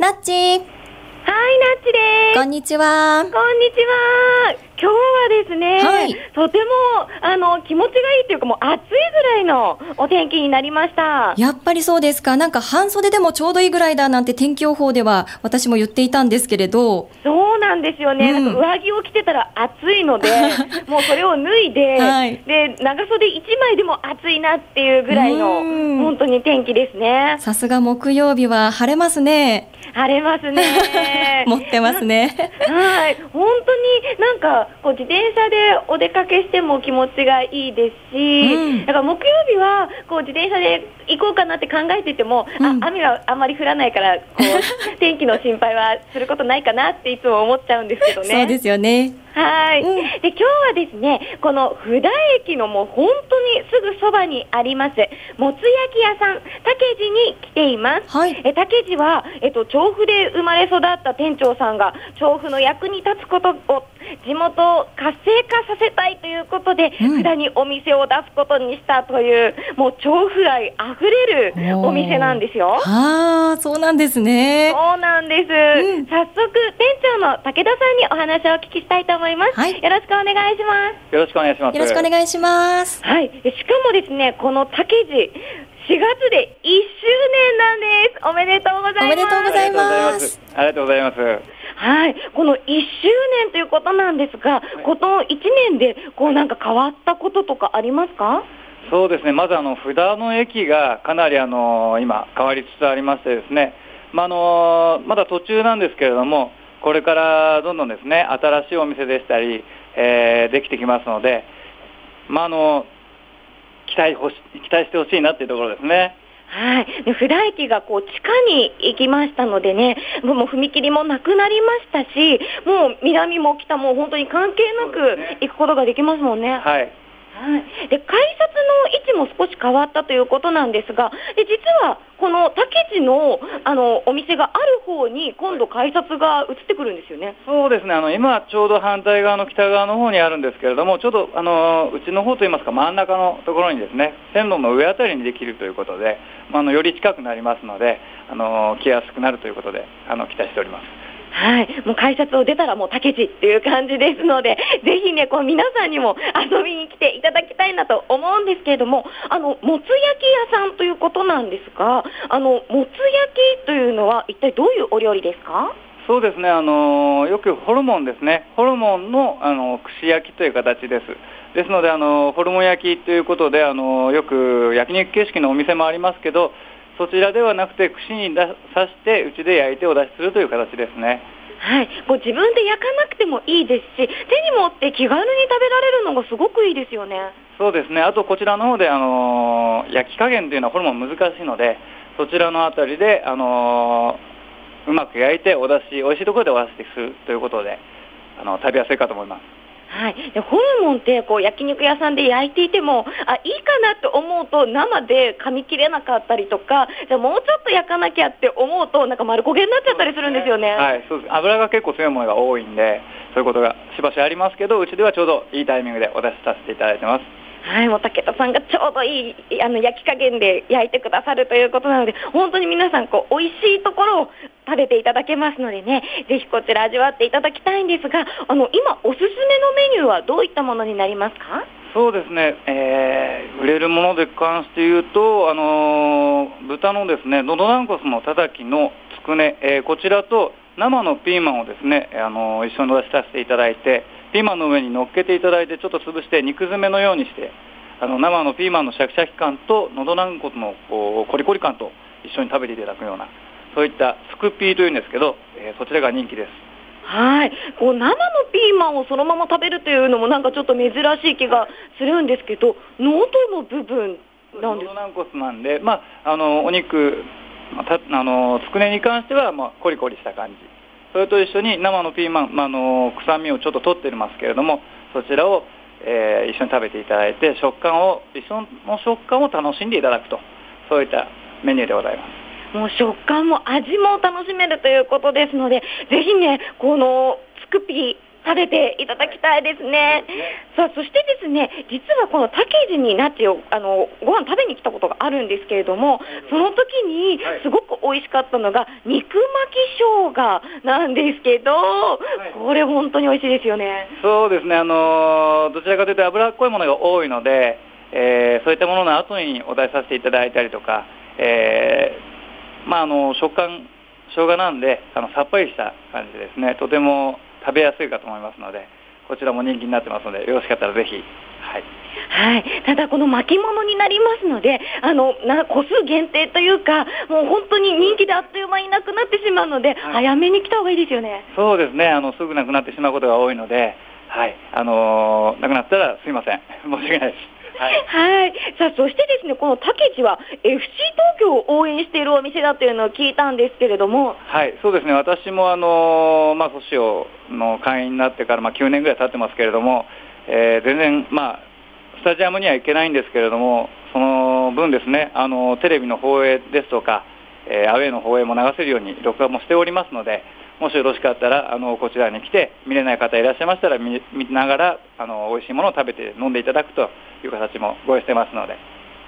ナッチ。はい、ナッチです。 こんにちは。 こんにちは。今日はですね、はい、とても気持ちがいいというか、もう暑いぐらいのお天気になりました。 やっぱりそうですか。なんか半袖でもちょうどいいぐらいだなんて天気予報では私も言っていたんですけれど。 そうなんですよね。なんか上着を着てたら暑いので、もうそれを脱いで、はい、で長袖1枚でも暑いなっていうぐらいの本当に天気ですね。 さすが木曜日は晴れますね。 晴れますね。 持ってますね。 はい、本当になんかこう自転車でお出かけしても気持ちがいいですし、だから木曜日はこう自転車で行こうかなって考えてても、雨があまり降らないからこう天気の心配はすることないかなっていつも思っちゃうんですけどね。 そうですよね。 はい、で今日はですね、この布田駅のもう本当にすぐそばにありますもつ焼き屋さん竹地に来ています。はい、竹地は、調布で生まれ育った店長さんが調布の役に立つことを地元を活性化させたいということで、布田にお店を出すことにしたというもう調布愛あふれるお店なんですよ。 はあ、そうなんですね。 そうなんです。早速店長の武田さんにお話をお聞きしたいと思います。はい、よろしくお願いします。 よろしくお願いします。 よろしくお願いします。 はい、しかもですね、この竹地4月で1周年なんです。おめでとうございます。 おめでとうございます。 ありがとうございます。 はい、この1周年ということなんですが、この1年でこうなんか変わったこととかありますか？ そうですね、まず布田の駅がかなり今変わりつつありましてですね、まだ途中なんですけれども、これからどんどんですね、新しいお店でしたり、できてきますので、期待してほしいなっていうところですね。 はい、で布田駅がこう地下に行きましたのでね、もう踏切もなくなりましたし、もう南も北も本当に関係なく行くことができますもんね。 はい。 はい、で改札の位置も少し変わったということなんですが、で実はこの竹地のお店がある方に今度改札が移ってくるんですよね。 そうですね、今ちょうど反対側の北側の方にあるんですけれども、ちょうどうちの方といいますか真ん中のところにですね、線路の上あたりにできるということで、より近くなりますので来やすくなるということで期待しております。 はい、もう改札を出たらもう竹地っていう感じですので、ぜひねこう皆さんにも遊びに来ていただきたいなと思うんですけれども、もつ焼き屋さんということなんですが、もつ焼きというのは一体どういうお料理ですか？ そうですね、よくホルモンですね、ホルモンの串焼きという形です。ですのでホルモン焼きということでよく焼肉形式のお店もありますけど、そちらではなくて串に刺してうちで焼いてお出しするという形ですね。 はい、こう自分で焼かなくてもいいですし、手に持って気軽に食べられるのがすごくいいですよね。 そうですね、あとこちらの方で焼き加減というのはホルモン難しいので、そちらのあたりでうまく焼いてお出し、美味しいところでお出しするということで食べやすいかと思います。 はい、でホルモンってこう焼肉屋さんで焼いていてもいいかなって思うと生で噛み切れなかったりとか、じゃあもうちょっと焼かなきゃって思うとなんか丸焦げになっちゃったりするんですよね。 はい、そうです。油が結構強いものが多いんで、そういうことがしばしありますけど、うちではちょうどいいタイミングでお出しさせていただいてます。 はい、もう武田さんがちょうどいい焼き加減で焼いてくださるということなので、本当に皆さんこう美味しいところを食べていただけますのでね、ぜひこちら味わっていただきたいんですが、今おすすめのメニューはどういったものになりますか？ そうですね、売れるもので関して言うと豚のですねのど軟骨のたたきのつくね、こちらと生のピーマンをですね一緒に出しさせていただいて、ピーマンの上に乗っけていただいてちょっと潰して肉詰めのようにして生のピーマンのシャキシャキ感とのど軟骨のコリコリ感と一緒に食べていただくような、そういったスクピーというんですけど、そちらが人気です。 はい、こう生のピーマンをそのまま食べるというのもなんかちょっと珍しい気がするんですけど、喉の部分なんですか？ のど軟骨なんで、お肉つくねに関してはコリコリした感じ、それと一緒に生のピーマン、臭みをちょっと取ってますけれども、そちらを、一緒に食べていただいて一緒の食感を楽しんでいただくと、そういったメニューでございます。 もう食感も味も楽しめるということですので、ぜひねこのつくピー食べていただきたいですね。さあ、そしてですね、実はこのタケジにナッチをご飯食べに来たことがあるんですけれども、その時にすごく美味しかったのが肉巻き生姜なんですけど、これ本当に美味しいですよね。 そうですね、どちらかというと脂っこいものが多いので、そういったものの後にお出しさせていただいたりとか、食感生姜なんでさっぱりした感じですね、とても食べやすいかと思いますので、こちらも人気になってますので、よろしかったらぜひ。 ただこの巻物になりますので、個数限定というか、もう本当に人気であっという間になくなってしまうので、早めに来た方がいいですよね。 そうですね、すぐなくなってしまうことが多いので、なくなったらすいません、申し訳ないです。 さあ、そしてですね、このタケジは FC 東京を応援しているお店だというのを聞いたんですけれども。 そうですね、私もソシオの会員になってから、9年ぐらい経ってますけれども、全然スタジアムには行けないんですけれども、その分ですね、テレビの放映ですとか、アウェーの放映も流せるように録画もしておりますので、もしよろしかったらこちらに来て見れない方いらっしゃいましたら見ながら美味しいものを食べて飲んでいただくという形もご用意してますので。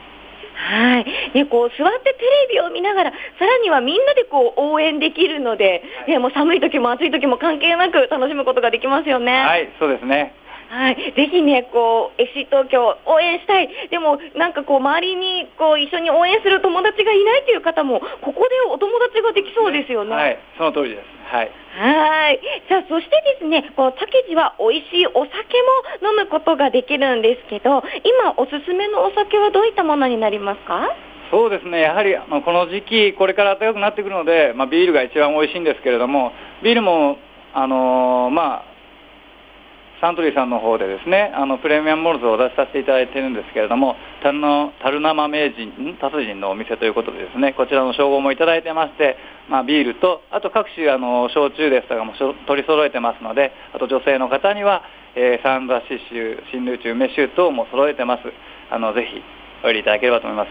こう座ってテレビを見ながら、さらにはみんなでこう応援できるので、もう寒い時も暑い時も関係なく楽しむことができますよね。 そうですね。 ぜひね、FC 東京応援したい。でも周りに一緒に応援する友達がいないという方も、ここでお友達ができそうですよね。 その通りです。 さあ、そしてですね、このタケジは美味しいお酒も飲むことができるんですけど、今おすすめのお酒はどういったものになりますか？ そうですね、やはりこの時期これから暖かくなってくるので、ビールが一番美味しいんですけれども、ビールもサントリーさんの方でですね、プレミアムモルツをお出しさせていただいているんですけれども、樽生名人達人のお店ということでですね、こちらの称号もいただいてまして、ビールとあと各種焼酎ですとかも取り揃えてますので、あと女性の方には、サンダシ酒、新ルーチュ梅酒等も揃えてます。ぜひお入りいただければと思います。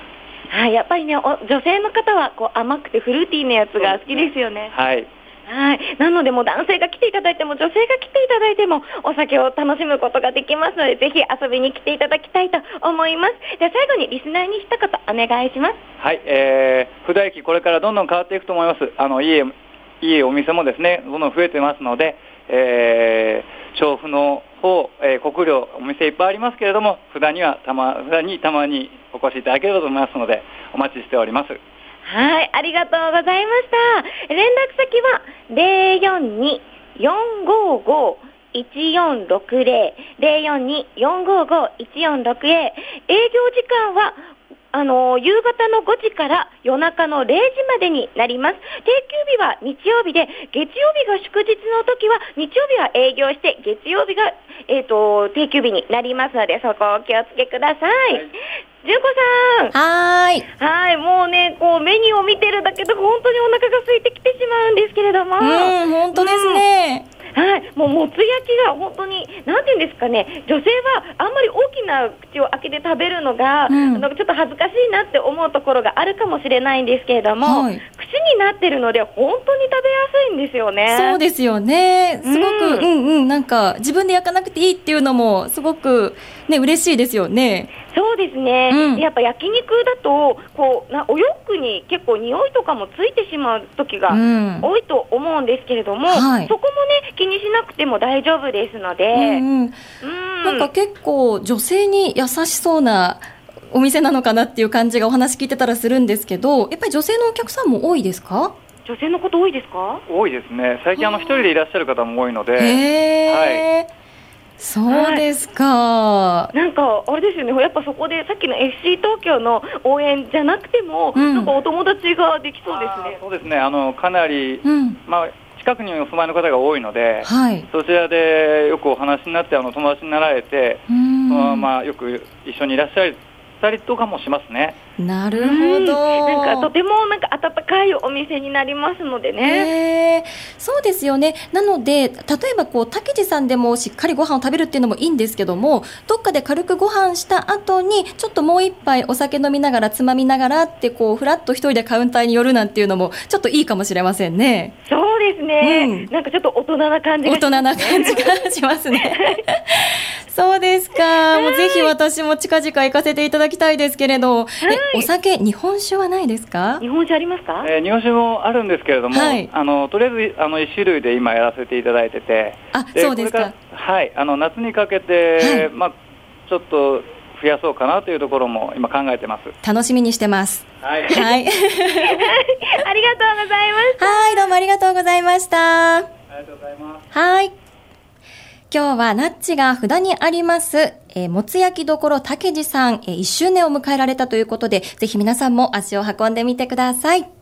やっぱりね、女性の方は甘くてフルーティーなやつが好きですよね。なのでもう男性が来ていただいても女性が来ていただいてもお酒を楽しむことができますので、ぜひ遊びに来ていただきたいと思います。では最後にリスナーに一言お願いします。 布田駅これからどんどん変わっていくと思います。いいお店もですね、どんどん増えてますので、調布の方、国領お店いっぱいありますけれども、布田にたまにお越しいただければと思いますので、お待ちしております。 ありがとうございました。連絡先は 042-455-1460 042-455-1460。営業時間は夕方の5時から夜中の0時までになります。定休日は日曜日で、月曜日が祝日の時は日曜日は営業して、月曜日が、定休日になりますので、そこをお気をつけください。純子さん。もうね、メニューを見てるだけで本当にお腹が空いてきてしまうんですけれども。 本当ですね。 もうもつ焼きが本当になんていうんですかね、女性はあんまり大きな口を開けて食べるのが、ちょっと恥ずかしいなって思うところがあるかもしれないんですけれども、口になってるので本当に食べやすいんですよね。 そうですよね。すごく自分で焼かなくていいっていうのもすごくね、嬉しいですよね。 そうですね、やっぱ焼肉だとお洋服に結構匂いとかもついてしまう時が多いと思うんですけれども、そこもね気にしなくても大丈夫ですので、 なんか結構女性に優しそうなお店なのかなっていう感じがお話聞いてたらするんですけど、やっぱり女性のお客さんも多いですか？ 女性のこと多いですか？ 多いですね。最近一人でいらっしゃる方も多いので。 そうですか。 なんかあれですよね、やっぱそこでさっきの FC 東京の応援じゃなくても、なんかお友達ができそうですね。 そうですね、かなり、近くにお住まいの方が多いので、そちらでよくお話になって友達になられて、そのままよく一緒にいらっしゃったりとかもしますね。 なるほど。 なんかとても温かいお店になりますのでね。 そうですよね。なので例えば竹地さんでもしっかりご飯を食べるっていうのもいいんですけども、どっかで軽くご飯した後にちょっともう一杯お酒飲みながらつまみながらってふらっと一人でカウンターに寄るなんていうのもちょっといいかもしれませんね。 そうでですね。なんかちょっと大人な感じがしますね。 大人な感じがしますね。そうですか。もうぜひ私も近々行かせていただきたいですけれど、お酒、日本酒はないですか？ 日本酒ありますか？ 日本酒もあるんですけれども、とりあえず1種類で今やらせていただいてて、 そうですか。 はい、夏にかけて、ちょっと増やそうかなというところも今考えてます。 楽しみにしてます。 はい。 ありがとうございました。 はい、どうもありがとうございました。 ありがとうございます。 はい。今日はナッチが札にあります、もつ焼きどころたけじさん、1周年を迎えられたということで、ぜひ皆さんも足を運んでみてください。